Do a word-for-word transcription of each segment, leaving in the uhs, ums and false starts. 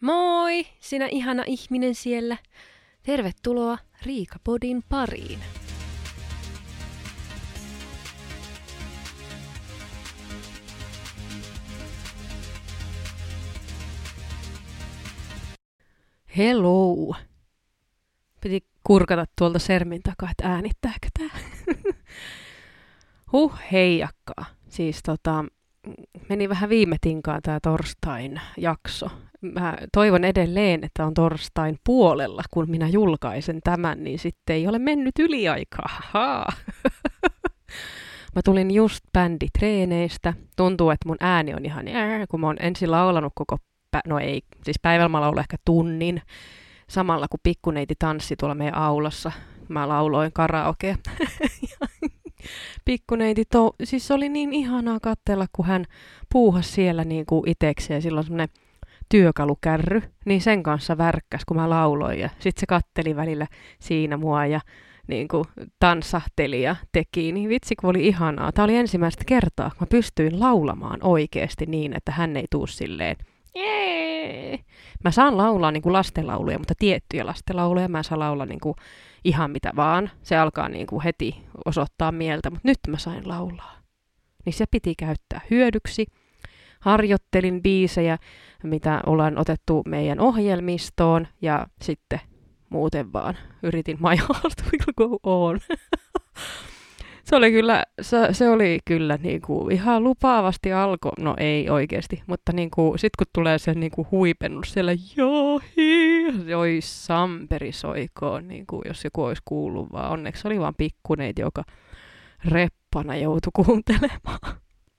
Moi, sinä ihana ihminen siellä. Tervetuloa Riikapodin pariin. Hello. Piti kurkata tuolta sermin takaa, että äänittääkö tää. Huh, heijakkaa. Siis tota, meni vähän viime tinkaan tää torstain jakso. Mä toivon edelleen, että on torstain puolella, kun minä julkaisen tämän, niin sitten ei ole mennyt yliaikaa. Haha. Mä tulin just bänditreeneistä. Tuntuu, että mun ääni on ihan, kun mä oon ensin laulanut koko, pä- no ei, siis päivällä mä laulan ehkä tunnin. Samalla kun pikkuneiti tanssi tuolla meidän aulassa. Mä lauloin karaokea. Pikkuneiti, to- siis oli niin ihanaa katsella, kun hän puuhasi siellä niin kuin itekseen. Sillä on semmoinen työkalukärry, niin sen kanssa värkkäs, kun mä lauloin. Ja sitten se katteli välillä siinä mua ja niin kuin tanssahteli ja teki. Niin vitsi, kun oli ihanaa. Tämä oli ensimmäistä kertaa, kun mä pystyin laulamaan oikeasti niin, että hän ei tuu silleen. Jee! Mä saan laulaa niin kuin lastenlauluja, mutta tiettyjä lastenlauluja. Mä saan laulaa niin kuin ihan mitä vaan. Se alkaa niin kuin heti osoittaa mieltä, mutta nyt mä sain laulaa. Niin se piti käyttää hyödyksi. Harjoittelin biisejä, mitä ollaan otettu meidän ohjelmistoon, ja sitten muuten vaan yritin my heart will go on. Se oli kyllä, se, se oli kyllä niinku ihan lupaavasti alkoi, no ei oikeasti, mutta niinku, sitten kun tulee se niinku huipennus siellä, johi, joi samperi soikoon, niinku, jos joku olisi kuullut, vaan onneksi oli vaan pikkuneiti, joka reppana joutui kuuntelemaan.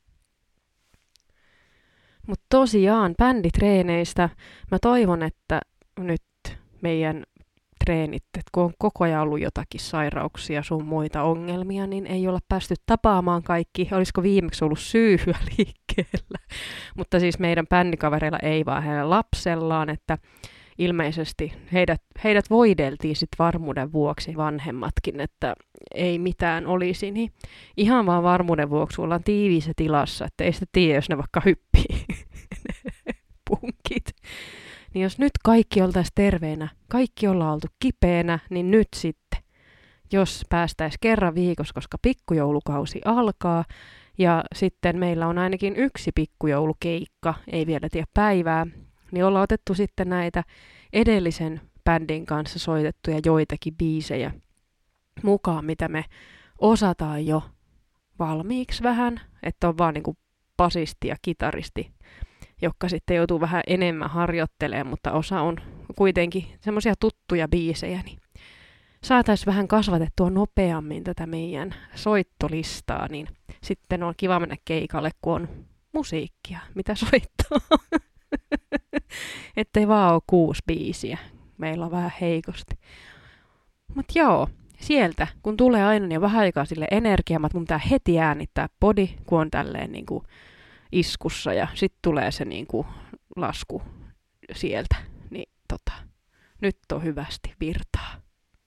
Mutta tosiaan bänditreeneistä mä toivon, että nyt meidän treenit, että kun on koko ajan ollut jotakin sairauksia sun muita ongelmia, niin ei olla päästy tapaamaan kaikki. Olisiko viimeksi ollut syyhyä liikkeellä? Mutta siis meidän bändikavereilla ei, vaan heidän lapsellaan, että ilmeisesti heidät, heidät voideltiin sit varmuuden vuoksi vanhemmatkin, että ei mitään olisi. Niin ihan vaan varmuuden vuoksi ollaan tiiviissä tilassa, että ei sitä tiedä, jos ne vaikka hyppii punkit. Niin jos nyt kaikki oltaisiin terveenä, kaikki ollaan oltu kipeänä, niin nyt sitten, jos päästäisiin kerran viikossa, koska pikkujoulukausi alkaa, ja sitten meillä on ainakin yksi pikkujoulukeikka, ei vielä tiedä päivää, niin ollaan otettu sitten näitä edellisen bändin kanssa soitettuja joitakin biisejä mukaan, mitä me osataan jo valmiiksi vähän, että on vaan niin kuin basisti ja kitaristi, jotka sitten joutuu vähän enemmän harjoittelemaan, mutta osa on kuitenkin semmoisia tuttuja biisejä, niin saataisiin vähän kasvatettua nopeammin tätä meidän soittolistaa, niin sitten on kiva mennä keikalle, kun on musiikkia, mitä soittaa. Ettei vaan ole kuusi biisiä. Meillä on vähän heikosti. Mut joo, sieltä, kun tulee aina niin vähän aikaa sille energiaa, mun pitää heti äänittää podi, kun on tälleen niin kuin iskussa ja sitten tulee se niin kuin lasku sieltä. Niin tota, nyt on hyvästi virtaa.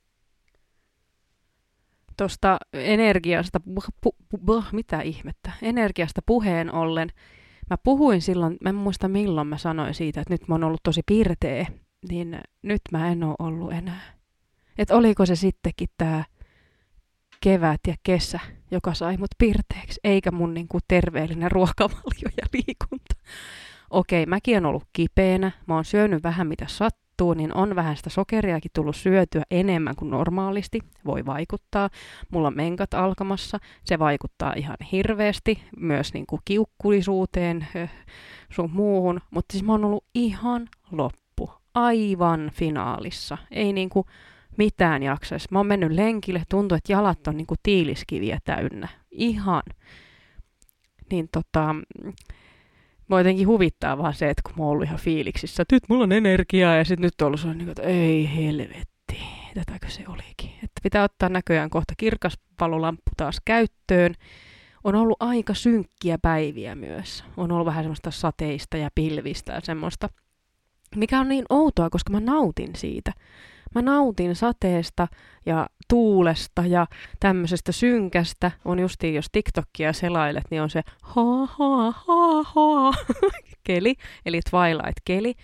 Tuosta energiasta, pu, pu, pu, mitä ihmettä, energiasta puheen ollen, mä puhuin silloin, mä en muista milloin mä sanoin siitä, että nyt mä oon ollut tosi pirteä, niin nyt mä en oo ollut enää. Että oliko se sittenkin tää kevät ja kesä, joka sai mut pirteeksi, eikä mun niinku terveellinen ruokavalio ja liikunta. Okei, mäkin on ollut kipeänä, mä oon syönyt vähän mitä sattuu, niin on vähän sitä sokeriakin tullut syötyä enemmän kuin normaalisti, voi vaikuttaa. Mulla on menkat alkamassa, se vaikuttaa ihan hirveästi, myös niinku kiukkulisuuteen sun muuhun, mutta siis mä oon ollut ihan loppu, aivan finaalissa, ei niinku mitään jaksaisi. Mä oon mennyt lenkille, tuntuu, että jalat on niinku tiiliskiviä täynnä. Ihan. Niin tota, mä jotenkin huvittaa vaan se, että kun mä oon ollut ihan fiiliksissä, että nyt mulla on energiaa ja sit nyt on ollut sellainen, että ei helvetti, tätäkö se olikin. Että pitää ottaa näköjään kohta kirkaspalolamppu taas käyttöön. On ollut aika synkkiä päiviä myös. On ollut vähän semmoista sateista ja pilvistä ja semmoista, mikä on niin outoa, koska mä nautin siitä. Mä nautin sateesta ja tuulesta ja tämmöisestä synkästä. On justiin, jos TikTokia selailet, niin on se ha ha ha ha keli, eli Twilight-keli.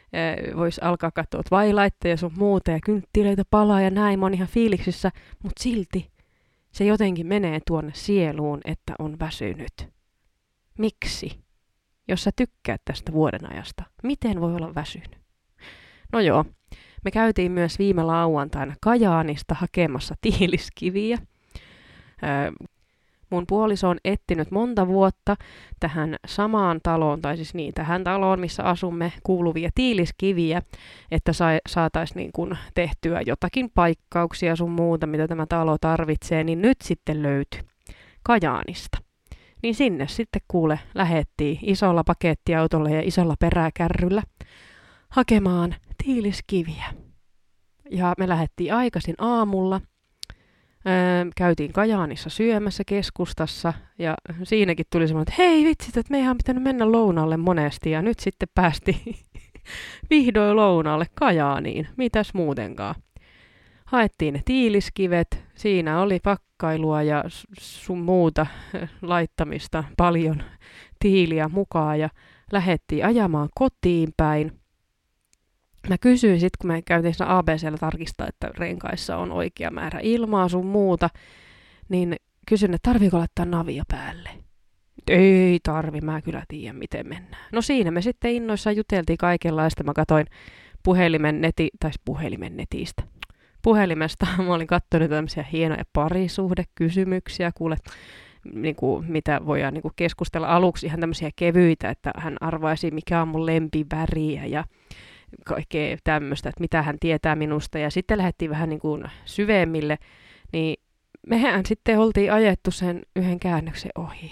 voisi alkaa katsoa Twilightteja ja sun muuta ja kynttilöitä palaa ja näin, mä oon ihan fiiliksissä, mutta silti se jotenkin menee tuonne sieluun, että on väsynyt. Miksi? Jos sä tykkäät tästä vuodenajasta, miten voi olla väsynyt? No joo, me käytiin myös viime lauantaina Kajaanista hakemassa tiiliskiviä. Öö, mun puoliso on etsinyt monta vuotta tähän samaan taloon, tai siis niin, tähän taloon, missä asumme, kuuluvia tiiliskiviä, että sa- saataisiin niin kun tehtyä jotakin paikkauksia sun muuta, mitä tämä talo tarvitsee, niin nyt sitten löytyi Kajaanista. Niin sinne sitten kuule lähettiin isolla pakettiautolla ja isolla peräkärryllä hakemaan tiiliskiviä. Ja me lähdettiin aikaisin aamulla. Öö, käytiin Kajaanissa syömässä keskustassa ja siinäkin tuli semmoinen, että hei vitsit, että me ihan pitänyt mennä lounaalle monesti ja nyt sitten päästiin vihdoin lounaalle Kajaaniin. Mitäs muutenkaan? Haettiin ne tiiliskivet, siinä oli pakkailua ja sun muuta laittamista, paljon tiiliä mukaan ja lähdettiin ajamaan kotiin päin. Mä kysyin sitten, kun me käytiin siinä A B C:llä tarkistaa, että renkaissa on oikea määrä ilmaa sun muuta, niin kysyin, että tarviiko laittaa navia päälle. Ei tarvi, mä kyllä tiedän, miten mennään. No siinä me sitten innoissaan juteltiin kaikenlaista. Mä katsoin puhelimen, neti, tai puhelimen netistä. Puhelimesta mä olin katsonut tämmöisiä hienoja parisuhdekysymyksiä, kuule, niin kuin, mitä voidaan niin kuin keskustella aluksi, ihan tämmöisiä kevyitä, että hän arvaisi, mikä on mun lempiväriä ja kaikkea tämmöistä, että mitä hän tietää minusta. Ja sitten lähdettiin vähän niin kuin syvemmille, niin mehän sitten oltiin ajettu sen yhden käännöksen ohi.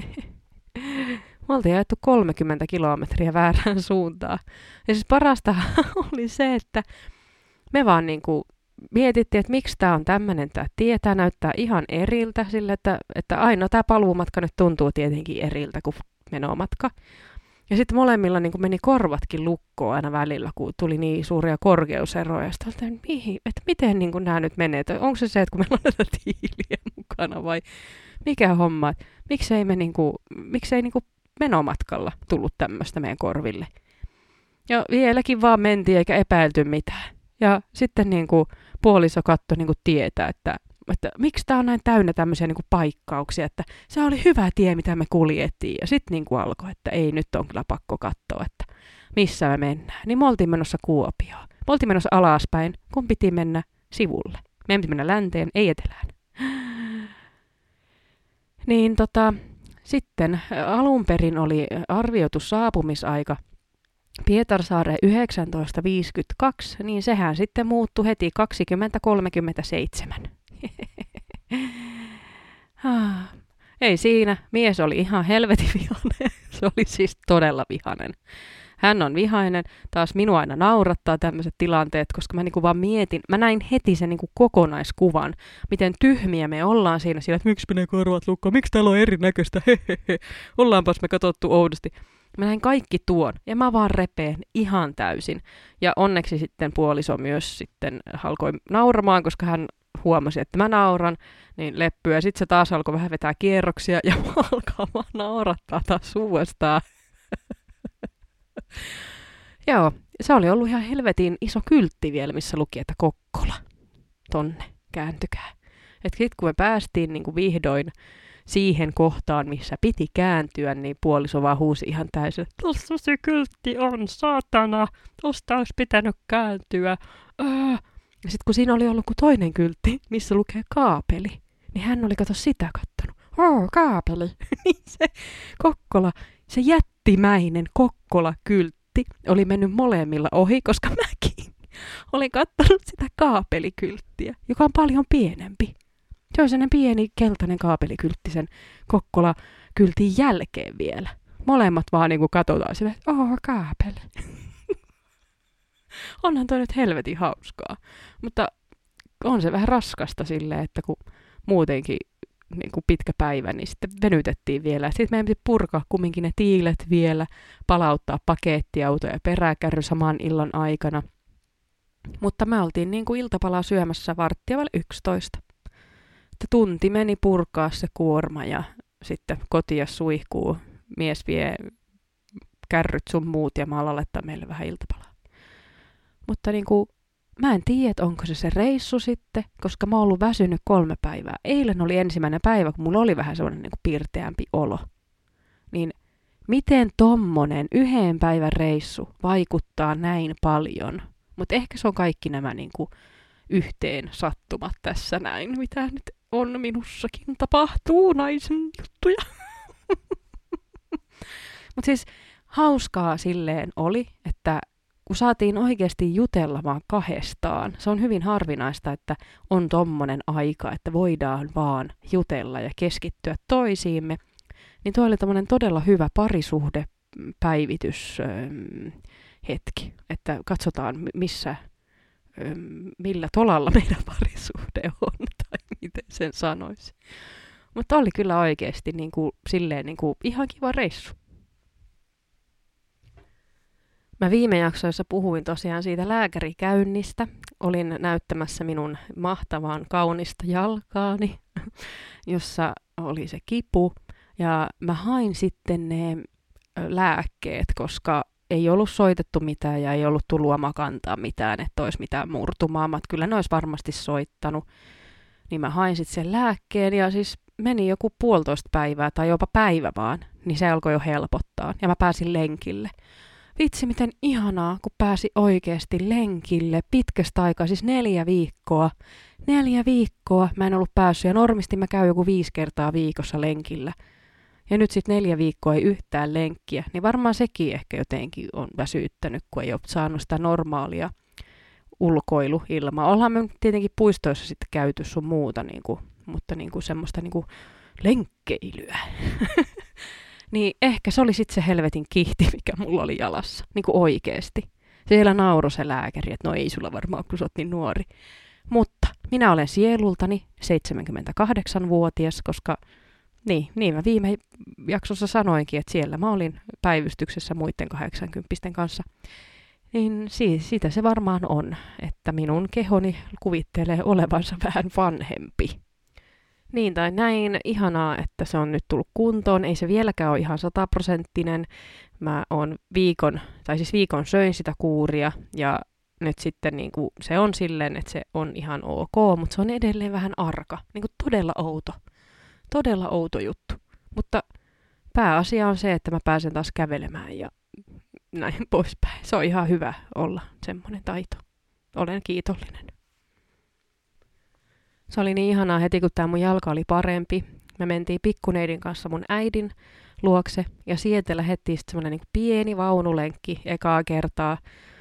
Me oltiin ajettu kolmekymmentä kilometriä väärään suuntaan. Ja siis parasta oli se, että me vaan niin kuin mietittiin, että miksi tämä on tämmöinen, tämä tie, tämä näyttää ihan eriltä, sillä että, että aina tämä paluumatka nyt tuntuu tietenkin eriltä kuin menomatka. Ja sitten molemmilla niin meni korvatkin lukkoon aina välillä, kun tuli niin suuria korkeuseroja. Sitten oltiin, että, mihin, että miten niin nämä nyt menee? Että onko se se, että kun meillä on näitä tiiliä mukana vai mikä homma? Että miksei, me niin kuin, miksei niin kuin menomatkalla tullut tämmöistä meidän korville? Ja vieläkin vaan mentiin eikä epäilty mitään. Ja sitten niin kuin puoliso katsoi niin kuin tietää, että että miksi tämä on näin täynnä tämmöisiä niin kuin paikkauksia, että se oli hyvä tie, mitä me kuljettiin. Ja sitten niin kuin alkoi, että ei, nyt on kyllä pakko katsoa, että missä me mennään. Niin me oltiin menossa Kuopioon. Me oltiin menossa alaspäin, kun piti mennä sivulle. Me piti mennä länteen, ei etelään. Niin tota, sitten alun perin oli arvioitu saapumisaika Pietarsaareen yhdeksäntoista viisikymmentäkaksi, niin sehän sitten muuttui heti kaksikymmentä kolmekymmentäseitsemän. Ei siinä, mies oli ihan helvetin vihainen. Se oli siis todella vihainen. Hän on vihainen, taas minua aina naurattaa tämmöiset tilanteet, koska mä niinku vaan mietin, mä näin heti sen niinku kokonaiskuvan, miten tyhmiä me ollaan siinä, siinä että miksi menee korvat lukkoon, miksi täällä on erinäköistä, hehehe, ollaanpas me katsottu oudosti. Mä näin kaikki tuon ja mä vaan repeen ihan täysin. Ja onneksi sitten puoliso myös sitten alkoi nauramaan, koska hän huomasi, että mä nauran, niin leppyä. Sitten se taas alkoi vähän vetää kierroksia ja mä alkaa vaan naurattaa taas uudestaan. Joo, se oli ollut ihan helvetin iso kyltti vielä, missä luki, että Kokkola, tonne, kääntykää. Että sitten kun me päästiin niin kuin vihdoin siihen kohtaan, missä piti kääntyä, niin puoliso vaan huusi ihan täysin, että tossa se kyltti on, saatana, tosta olisi pitänyt kääntyä. Ää. Ja sitten kun siinä oli ollut kuin toinen kyltti, missä lukee kaapeli, niin hän oli kato sitä kattonut. Oh, kaapeli. Niin se Kokkola, se jättimäinen Kokkola-kyltti oli mennyt molemmilla ohi, koska mäkin olin kattonut sitä kaapelikylttiä, joka on paljon pienempi. Se on sellainen pieni keltainen kaapelikyltti sen Kokkola-kyltin jälkeen vielä. Molemmat vaan niinku katsotaan sille, että oh, kaapeli. Onhan toi nyt helvetin hauskaa. Mutta on se vähän raskasta silleen, että kun muutenkin niin kuin pitkä päivä, niin sitten venytettiin vielä. Sitten meidän piti purkaa kumminkin ne tiilet vielä, palauttaa pakettiauto ja peräkärry saman illan aikana. Mutta me oltiin niin kuin iltapalaa syömässä varttia vaille yksitoista. Että tunti meni purkaa se kuorma ja sitten kotia suihkuu. Mies vie kärryt sun muut ja maalla laittaa meille vähän iltapalaa. Mutta niin kuin, mä en tiedä, onko se se reissu sitten, koska mä oon ollut väsynyt kolme päivää. Eilen oli ensimmäinen päivä, kun mulla oli vähän sellainen niin kuin pirteämpi olo. Niin miten tommonen yhden päivän reissu vaikuttaa näin paljon? Mutta ehkä se on kaikki nämä niin kuin yhteen sattumat tässä näin, mitä nyt on minussakin tapahtuu naisen juttuja. Mutta siis hauskaa silleen oli, että kun saatiin oikeasti jutella vaan kahdestaan, se on hyvin harvinaista, että on tommonen aika, että voidaan vaan jutella ja keskittyä toisiimme, niin tuo oli tommonen todella hyvä parisuhdepäivityshetki, että katsotaan missä, millä tolalla meidän parisuhde on, tai miten sen sanoisi. Mutta oli kyllä oikeasti niin kuin, silleen niin kuin, ihan kiva reissu. Mä viime jaksoissa puhuin tosiaan siitä lääkärikäynnistä. Olin näyttämässä minun mahtavaan kaunista jalkaani, jossa oli se kipu. Ja mä hain sitten ne lääkkeet, koska ei ollut soitettu mitään ja ei ollut tullut omakantaa mitään, että olisi mitään murtumaa. Mä, kyllä ne olisi varmasti soittanut. Niin mä hain sitten sen lääkkeen ja siis meni joku puolitoista päivää tai jopa päivä vaan, niin se alkoi jo helpottaa. Ja mä pääsin lenkille. Vitsi, miten ihanaa, kun pääsi oikeasti lenkille pitkästä aikaa, siis neljä viikkoa. Neljä viikkoa mä en ollut päässyt ja normisti mä käyn joku viisi kertaa viikossa lenkillä. Ja nyt sitten neljä viikkoa ei yhtään lenkkiä, niin varmaan sekin ehkä jotenkin on väsyttänyt, kun ei ole saanut sitä normaalia ulkoiluilmaa. Ollaan me tietenkin puistoissa sitten käyty sun muuta, niin kuin, mutta niin kuin semmoista niin kuin lenkkeilyä. Niin ehkä se oli sitten se helvetin kihti, mikä mulla oli jalassa, niin kuin oikeesti. Siellä nauroi se lääkäri, että no ei sulla varmaan, kun sä oot niin nuori. Mutta minä olen sielultani seitsemänkymmentäkahdeksanvuotias, koska niin, niin mä viime jaksossa sanoinkin, että siellä mä olin päivystyksessä muiden kahdeksankymppisten kanssa. Niin siis siitä se varmaan on, että minun kehoni kuvittelee olevansa vähän vanhempi. Niin tai näin, ihanaa, että se on nyt tullut kuntoon. Ei se vieläkään ole ihan sataprosenttinen. Mä oon viikon, tai siis viikon söin sitä kuuria ja nyt sitten niin kuin se on silleen, että se on ihan ok, mutta se on edelleen vähän arka. Niin kuin todella outo. Todella outo juttu. Mutta pääasia on se, että mä pääsen taas kävelemään ja näin poispäin. Se on ihan hyvä olla semmoinen taito. Olen kiitollinen. Se oli niin ihanaa heti, kun tämä mun jalka oli parempi. Me mentiin pikkuneidin kanssa mun äidin luokse ja sieltä lähdettiin sitten semmoinen niin pieni vaunulenkki ekaa kertaa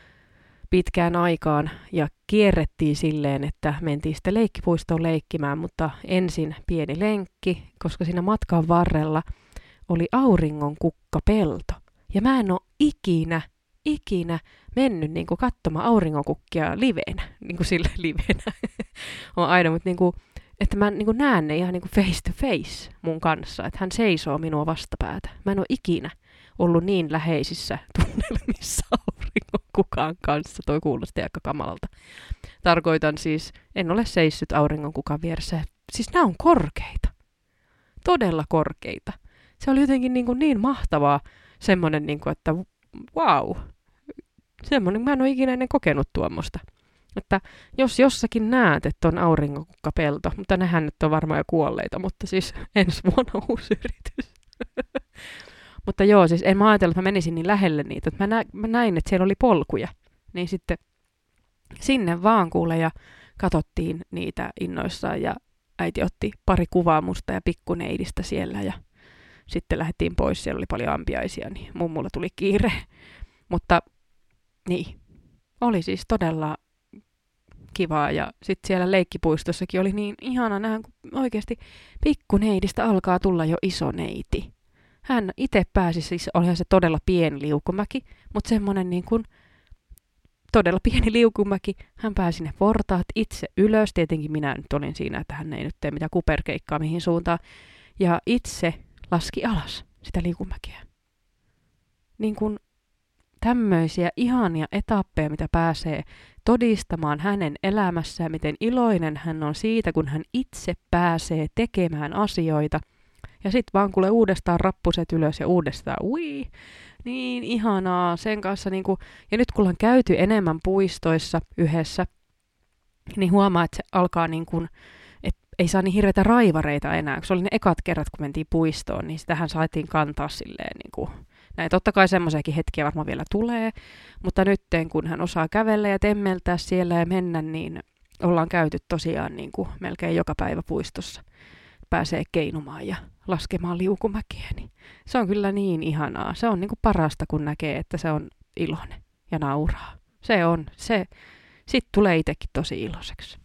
pitkään aikaan ja kierrettiin silleen, että mentiin sitten leikkipuistoon leikkimään, mutta ensin pieni lenkki, koska siinä matkan varrella oli auringon kukkapelto. Ja mä en ole ikinä, ikinä mennyt niin kuin katsomaan auringonkukkia livenä, niin kuin sille livenä. on aina, mutta niin kuin, että mä niin kuin näen ne ihan niin kuin face to face mun kanssa, että hän seisoo minua vastapäätä. Mä en ole ikinä ollut niin läheisissä tunnelmissa auringonkukan kanssa. Toi kuulosti aika kamalalta. Tarkoitan siis, en ole seissyt auringonkukan vieressä. Siis nämä on korkeita. Todella korkeita. Se oli jotenkin niin, kuin niin mahtavaa semmoinen, niin kuin, että wow. Semmoinen, mä en ole ikinä ennen kokenut tuommoista. Että jos jossakin näet, että on auringonkukkapelto, mutta nehän nyt on varmaan jo kuolleita, mutta siis ensi vuonna uusi yritys. Mutta joo, siis en mä ajatellut, että mä menisin niin lähelle niitä. Että mä, nä- mä näin, että siellä oli polkuja. Niin sitten sinne vaan kuule ja katsottiin niitä innoissaan ja äiti otti pari kuvaa musta ja pikkuneidistä siellä ja sitten lähdettiin pois. Siellä oli paljon ampiaisia, niin mummulla tuli kiire. Mutta niin, oli siis todella kivaa ja sitten siellä leikkipuistossakin oli niin ihana nähdä, kun oikeasti pikkuneidistä alkaa tulla jo iso neiti. Hän itse pääsi, siis olihan se todella pieni liukumäki, mutta semmoinen niin kuin todella pieni liukumäki. Hän pääsi ne portaat itse ylös. Tietenkin minä nyt olin siinä, että hän ei nyt tee mitään kuperkeikkaa mihin suuntaan. Ja itse laski alas sitä liukumäkeä. Niin kuin tämmöisiä ihania etappeja, mitä pääsee todistamaan hänen elämässään, miten iloinen hän on siitä, kun hän itse pääsee tekemään asioita. Ja sit vaan kuule uudestaan rappuset ylös ja uudestaan ui. Niin ihanaa sen kanssa. Niinku, ja nyt kun ollaan käyty enemmän puistoissa yhdessä, niin huomaa, että se alkaa niin kuin, että ei saa niin hirveitä raivareita enää. Kun se oli ne ekat kerrat, kun mentiin puistoon, niin sitähän saatiin kantaa silleen niin kuin, näin. Totta kai semmoisiakin hetkiä varmaan vielä tulee, mutta nyt kun hän osaa kävellä ja temmeltää siellä ja mennä, niin ollaan käyty tosiaan niin kuin melkein joka päivä puistossa. Pääsee keinumaan ja laskemaan liukumäkeä, niin se on kyllä niin ihanaa. Se on niin kuin parasta, kun näkee, että se on iloinen ja nauraa. Se on, se, sit tulee itsekin tosi iloiseksi.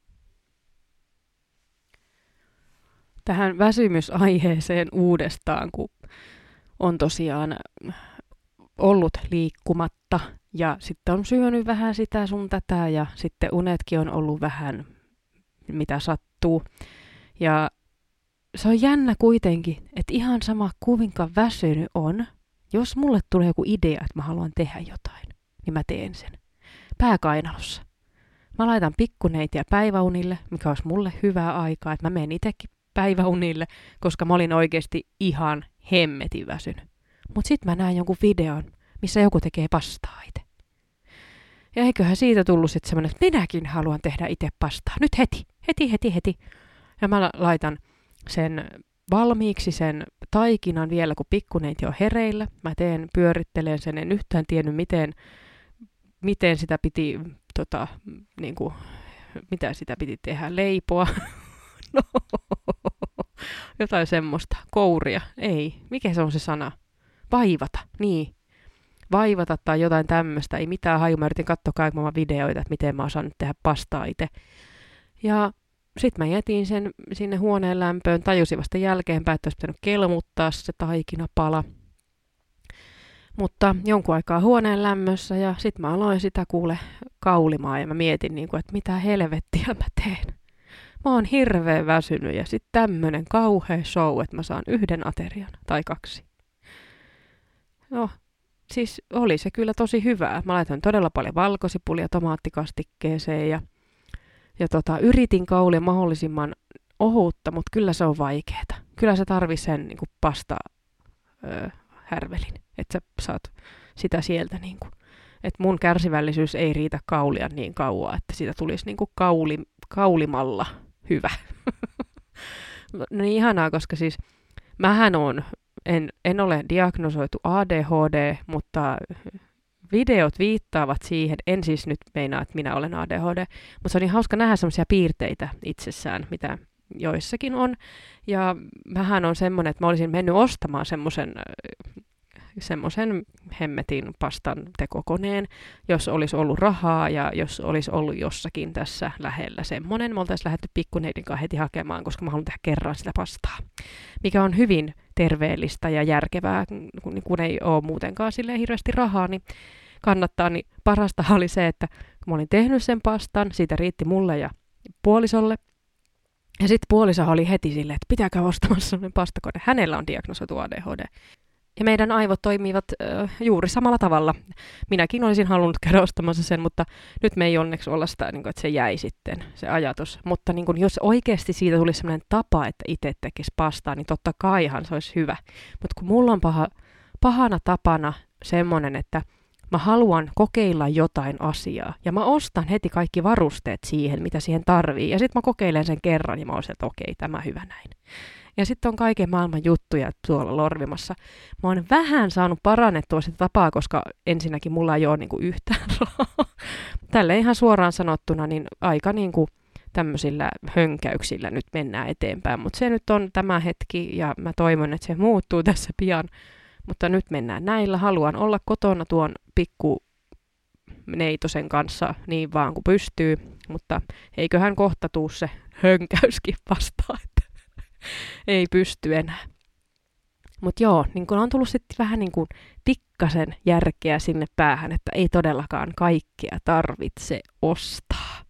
Tähän väsymysaiheeseen uudestaan, kun on tosiaan ollut liikkumatta ja sitten on syönyt vähän sitä sun tätä ja sitten unetkin on ollut vähän mitä sattuu. Ja se on jännä kuitenkin, että ihan sama kuinka väsynyt on, jos mulle tulee joku idea, että mä haluan tehdä jotain, niin mä teen sen. Pääkainalossa. Mä laitan pikkuneitiä päiväunille, mikä olisi mulle hyvää aikaa, että mä menen itsekin päiväunille, koska mä olin oikeasti ihan hemmetin väsynyt. Mut sit mä näen jonkun videon, missä joku tekee pastaa itse. Ja eiköhän siitä tullut sitten semmoinen, että minäkin haluan tehdä itse pastaa. Nyt heti, heti, heti, heti. Ja mä laitan sen valmiiksi sen taikinan vielä, kun pikkuneiti on hereillä. Mä teen, pyörittelen sen, en yhtään tiennyt, miten, miten sitä piti, tota, niin kuin, mitä sitä piti tehdä, leipoa. No, jotain semmoista, kouria, ei, mikä se on se sana? Vaivata, niin. Vaivata tai jotain tämmöistä, ei mitään haju. Mä yritin katsoa kaikkia videoita, että miten mä osaan nyt tehdä pastaa itse. Ja sit mä jätin sen sinne huoneen lämpöön, tajusin vasta jälkeenpäin, että olisi pitänyt kelmuttaa se taikinapala. Mutta jonkun aikaa huoneen lämmössä ja sit mä aloin sitä kuule kaulimaan ja mä mietin, niin kuin, että mitä helvettiä mä teen. Mä oon hirveän väsynyt ja sit tämmönen kauhea show, että mä saan yhden aterian tai kaksi. No, siis oli se kyllä tosi hyvää. Mä laitoin todella paljon valkosipulia tomaattikastikkeeseen ja, ja tota, yritin kaulia mahdollisimman ohutta, mutta kyllä se on vaikeeta. Kyllä se tarvii sen niin kuin pasta öö, härvelin, että sä saat sitä sieltä. Niin kuin. Että mun kärsivällisyys ei riitä kaulia niin kauan, että siitä tulisi niin kuin kauli, kaulimalla hyvä. No niin ihanaa, koska siis mähän on, en, en ole diagnosoitu A D H D, mutta videot viittaavat siihen, en siis nyt meinaa, että minä olen A D H D, mutta se on niin hauska nähdä semmoisia piirteitä itsessään, mitä joissakin on. Ja mähän on semmoinen, että mä olisin mennyt ostamaan semmoisen semmoisen hemmetin pastan tekokoneen, jos olisi ollut rahaa ja jos olisi ollut jossakin tässä lähellä semmoinen. Me oltaisiin lähdetty pikkuneidin kanssa heti hakemaan, koska mä haluan tehdä kerran sitä pastaa, mikä on hyvin terveellistä ja järkevää, kun, kun ei ole muutenkaan silleen hirveästi rahaa, niin kannattaa. Niin parasta oli se, että kun mä olin tehnyt sen pastan, siitä riitti mulle ja puolisolle. Ja sitten puoliso oli heti silleen, että pitääkö ostamassa sellainen pastakone. Hänellä on diagnosoitu A D H D. Ja meidän aivot toimivat äh, juuri samalla tavalla. Minäkin olisin halunnut käydä ostamassa sen, mutta nyt me ei onneksi olla sitä, niin kuin, että se jäi sitten, se ajatus. Mutta niin kuin, jos oikeasti siitä tulisi sellainen tapa, että itse tekisi pastaa, niin totta kaihan se olisi hyvä. Mutta kun mulla on paha, pahana tapana semmoinen, että mä haluan kokeilla jotain asiaa, ja mä ostan heti kaikki varusteet siihen, mitä siihen tarvii, ja sitten mä kokeilen sen kerran, ja mä oon että okei, tämä hyvä näin. Ja sitten on kaiken maailman juttuja tuolla lorvimassa. Mä oon vähän saanut parannettua sitä tapaa, koska ensinnäkin mulla ei ole niinku yhtään rahaa. Tälle ihan suoraan sanottuna, niin aika niinku tämmöisillä hönkäyksillä nyt mennään eteenpäin. Mutta se nyt on tämä hetki, ja mä toivon, että se muuttuu tässä pian. Mutta nyt mennään näillä. Haluan olla kotona tuon pikku neitosen kanssa niin vaan kuin pystyy. Mutta eiköhän kohta tuu se hönkäyskin vastaan. Ei pysty enää. Mutta joo, niin kun on tullut sitten vähän niin kuin pikkasen järkeä sinne päähän, että ei todellakaan kaikkea tarvitse ostaa.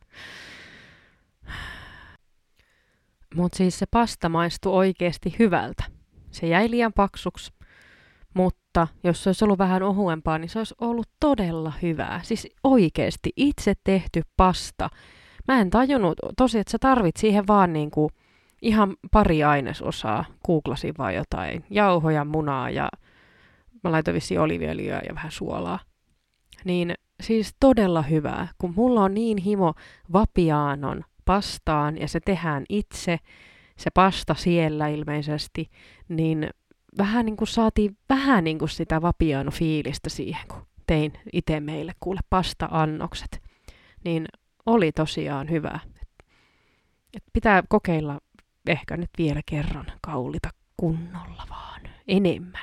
Mutta siis se pasta maistui oikeasti hyvältä. Se jäi liian paksuksi, mutta jos se olisi ollut vähän ohuempaa, niin se olisi ollut todella hyvää. Siis oikeasti itse tehty pasta. Mä en tajunnut tosi, että sä tarvit siihen vaan niin kuin Ihan pari ainesosaa. Googlasin vaan jotain jauhoja, munaa ja mä laitoin vissiin oliiviöljyä ja vähän suolaa. Niin siis todella hyvää, kun mulla on niin himo Vapianon pastaan ja se tehdään itse, se pasta siellä ilmeisesti, niin vähän niin kuin saatiin vähän niin kuin sitä Vapiano-fiilistä siihen, kun tein itse meille kuule pasta-annokset. Niin oli tosiaan hyvä. Et pitää kokeilla ehkä nyt vielä kerran kaulita kunnolla vaan enemmän.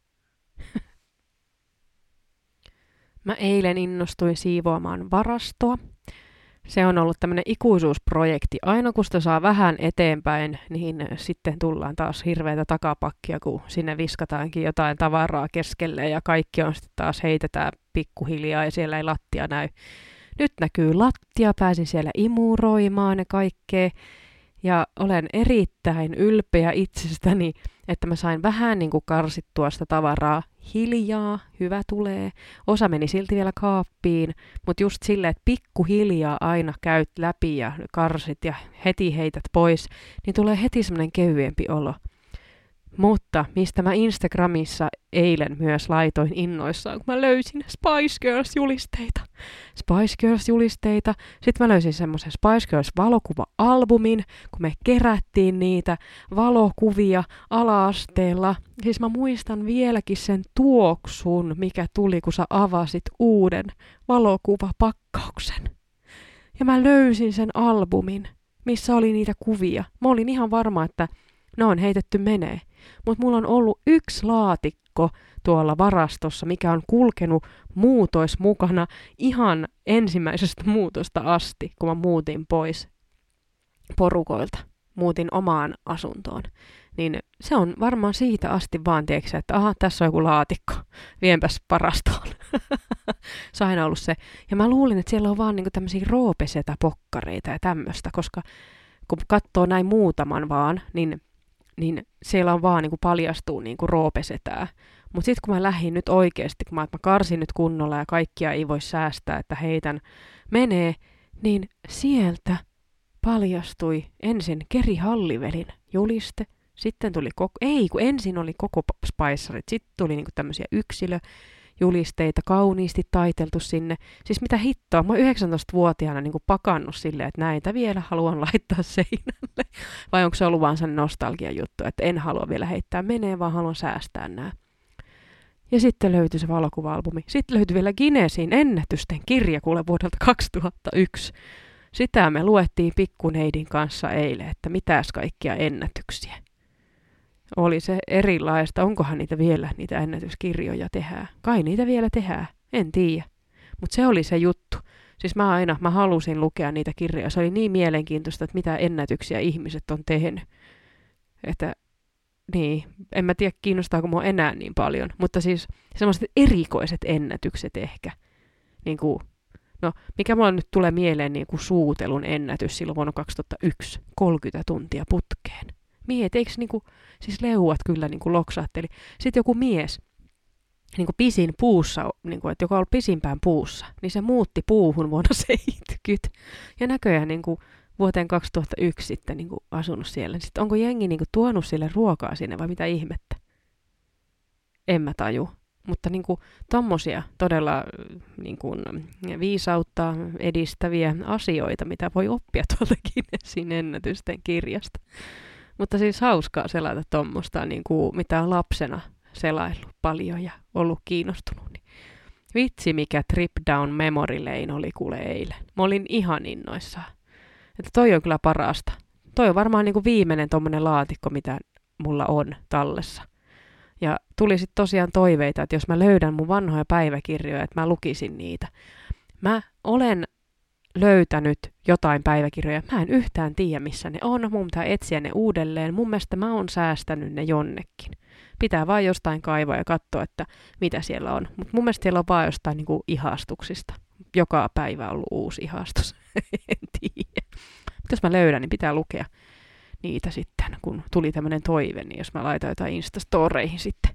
Mä eilen innostuin siivoamaan varastoa. Se on ollut tämmöinen ikuisuusprojekti. Aina kun sitä saa vähän eteenpäin, niin sitten tullaan taas hirveätä takapakkia, kun sinne viskataankin jotain tavaraa keskelle ja kaikki on sitten taas heitetään pikkuhiljaa ja siellä ei lattia näy. Nyt näkyy lattia, pääsin siellä imuroimaan ja kaikkea. Ja olen erittäin ylpeä itsestäni, että mä sain vähän niin kuin karsittua sitä tavaraa hiljaa, hyvä tulee. Osa meni silti vielä kaappiin, mutta just silleen, että pikkuhiljaa aina käyt läpi ja karsit ja heti heität pois, niin tulee heti semmoinen kevyempi olo. Mutta mistä mä Instagramissa eilen myös laitoin innoissaan, kun mä löysin Spice Girls-julisteita. Spice Girls-julisteita. Sitten mä löysin semmoisen Spice Girls-valokuva-albumin, kun me kerättiin niitä valokuvia ala-asteella. Siis mä muistan vieläkin sen tuoksun, mikä tuli, kun sä avasit uuden valokuvapakkauksen. Ja mä löysin sen albumin, missä oli niitä kuvia. Mä olin ihan varma, että ne on heitetty menee. Mutta mulla on ollut yksi laatikko tuolla varastossa, mikä on kulkenut muutois mukana ihan ensimmäisestä muutosta asti, kun mä muutin pois porukoilta. Muutin omaan asuntoon. Niin se on varmaan siitä asti vaan, tiedätkö, että aha, tässä on joku laatikko, vienpäs varastoon. Se on aina ollut se. Ja mä luulin, että siellä on vaan niinku tämmöisiä roopesetä-pokkareita ja tämmöistä, koska kun katsoo näin muutaman vaan, niin niin siellä on vaan niin kuin paljastuu niin kuin roopesetää. Mutta sitten kun mä lähdin nyt oikeasti, kun mä, mä karsin nyt kunnolla ja kaikkia ei voi säästää, että heitän menee, niin sieltä paljastui ensin Keri Hallivelin juliste, sitten tuli koko, ei kun ensin oli koko Spicerit, sitten tuli niin kuin tämmöisiä yksilöjulisteita, kauniisti taiteltu sinne. Siis mitä hittoa, mä oon yhdeksäntoistavuotiaana niin kuin pakannut silleen, että näitä vielä haluan laittaa seinälle. Vai onko se ollut vaan sellainen nostalgia juttu, että en halua vielä heittää menee, vaan haluan säästää nämä. Ja sitten löytyi se valokuva-albumi. Sitten löytyi vielä Guinnessin ennätysten kirja kuule vuodelta kaksituhattayksi. Sitä me luettiin pikkuneidin kanssa eilen, että mitäs kaikkia ennätyksiä. Oli se erilaista. Onkohan niitä vielä, niitä ennätyskirjoja tehdään? Kai niitä vielä tehdään. En tiedä. Mutta se oli se juttu. Siis mä aina, mä halusin lukea niitä kirjoja. Se oli niin mielenkiintoista, että mitä ennätyksiä ihmiset on tehnyt. Että niin, en mä tiedä kiinnostaako mua enää niin paljon. Mutta siis semmoiset erikoiset ennätykset ehkä. Niin kuin, no, mikä mulla nyt tulee mieleen niin kuin suutelun ennätys silloin vuonna kaksituhattayksi. kolmekymmentä tuntia putkeen. Miehet, eikö niinku, siis leuat kyllä niinku loksahteli. Sitten joku mies, niinku pisin puussa, niinku, että joka on ollut pisimpään puussa, niin se muutti puuhun vuonna seitsemänkymmentä. Ja näköjään niinku, vuoteen kaksituhattayksi sitten niinku, asunut siellä. Sitten onko jengi niinku, tuonut sille ruokaa sinne vai mitä ihmettä? En mä taju. Mutta niinku, tommosia todella niinku, viisautta edistäviä asioita, mitä voi oppia tuolta Guinnessin ennätysten kirjasta. Mutta siis hauskaa selata tuommoista, niin kuin mitä on lapsena selaillut paljon ja ollut kiinnostunut. Niin vitsi, mikä trip down memory lane oli kuule eilen. Mä olin ihan innoissaan. Että toi on kyllä parasta. Toi on varmaan niin kuin viimeinen tommonen laatikko, mitä mulla on tallessa. Ja tuli sitten tosiaan toiveita, että jos mä löydän mun vanhoja päiväkirjoja, että mä lukisin niitä. Mä olen löytänyt jotain päiväkirjoja. Mä en yhtään tiedä, missä ne on. Mun pitää etsiä ne uudelleen. Mun mielestä mä oon säästänyt ne jonnekin. Pitää vaan jostain kaivaa ja katsoa, että mitä siellä on. Mutta mun mielestä siellä on vaan jostain niinku ihastuksista. Joka päivä on ollut uusi ihastus. En tiedä. Mutta jos mä löydän, niin pitää lukea niitä sitten, kun tuli tämmönen toive, niin jos mä laitan jotain Instastoreihin sitten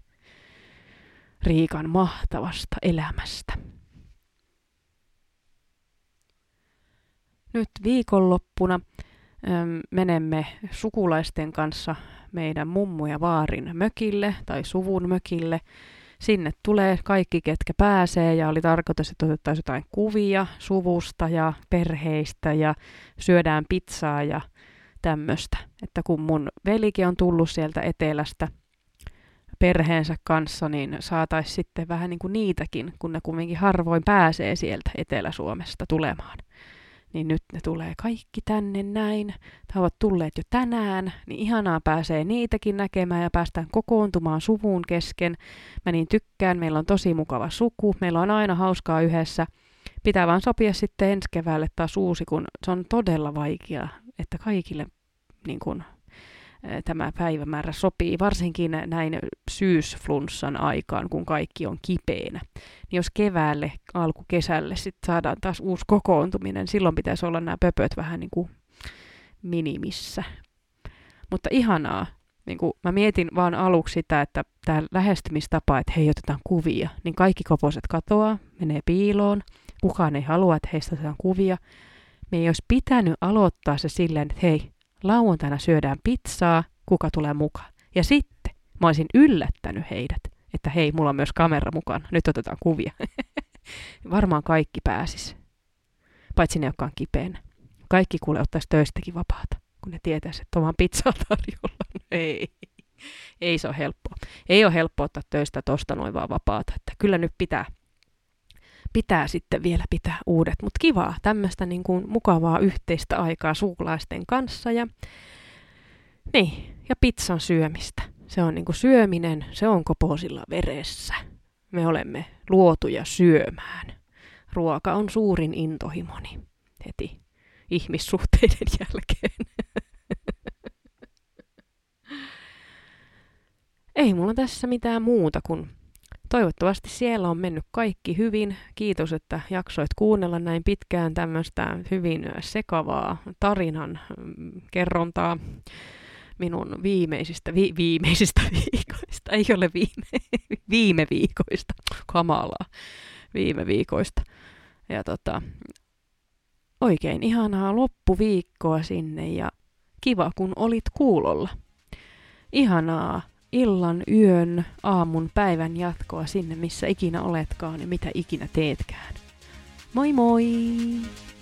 Riikan mahtavasta elämästä. Nyt viikonloppuna Öm, menemme sukulaisten kanssa meidän mummu ja vaarin mökille tai suvun mökille. Sinne tulee kaikki, ketkä pääsee, ja oli tarkoitus, että otettaisiin jotain kuvia suvusta ja perheistä ja syödään pizzaa ja tämmöistä. Että kun mun velikin on tullut sieltä etelästä perheensä kanssa, niin saataisiin sitten vähän niin kuin niitäkin, kun ne kumminkin harvoin pääsee sieltä Etelä-Suomesta tulemaan. Niin nyt ne tulee kaikki tänne näin. He ovat tulleet jo tänään, niin ihanaa pääsee niitäkin näkemään ja päästään kokoontumaan suvun kesken. Mä niin tykkään, meillä on tosi mukava suku, meillä on aina hauskaa yhdessä. Pitää vaan sopia sitten ensi keväälle taas uusi, kun se on todella vaikea, että kaikille niin kun, tämä päivämäärä sopii, varsinkin näin syysflunssan aikaan, kun kaikki on kipeänä. Niin jos keväälle, alkukesälle sitten saadaan taas uusi kokoontuminen, silloin pitäisi olla nämä pöpöt vähän niin kuin minimissä. Mutta ihanaa. Niin kuin mä mietin vaan aluksi sitä, että tämä lähestymistapa, että hei, otetaan kuvia, niin kaikki koposet katoaa, menee piiloon. Kukaan ei halua, että heistä otetaan kuvia. Me ei olisi pitänyt aloittaa se silleen, että hei, lauantaina syödään pizzaa, kuka tulee mukaan. Ja sitten mä olisin yllättänyt heidät, että hei, mulla on myös kamera mukana, nyt otetaan kuvia. Varmaan kaikki pääsis, paitsi ne, jotka on kipeänä. Kaikki kuule ottaisi töistäkin vapaata, kun ne tietäisi, että on vaan pizzaa tarjolla. No ei, ei se ole helppoa. Ei ole helppoa ottaa töistä tosta noin vaan vapaata, että kyllä nyt pitää. Pitää sitten vielä pitää uudet, mutta kivaa, tämmöistä niin kuin mukavaa yhteistä aikaa sukulaisten kanssa ja, niin, ja pizzan syömistä. Se on niin kuin syöminen, se on koposilla veressä. Me olemme luotuja syömään. Ruoka on suurin intohimoni heti ihmissuhteiden jälkeen. Ei mulla tässä mitään muuta kuin toivottavasti siellä on mennyt kaikki hyvin. Kiitos, että jaksoit kuunnella näin pitkään tämmöistä hyvin sekavaa tarinan kerrontaa minun viimeisistä, vi, viimeisistä viikoista. Ei ole viime, viime viikoista, kamalaa, viime viikoista. Ja tota, oikein ihanaa loppuviikkoa sinne ja kiva, kun olit kuulolla. Ihanaa illan, yön, aamun, päivän jatkoa sinne, missä ikinä oletkaan ja mitä ikinä teetkään. Moi moi!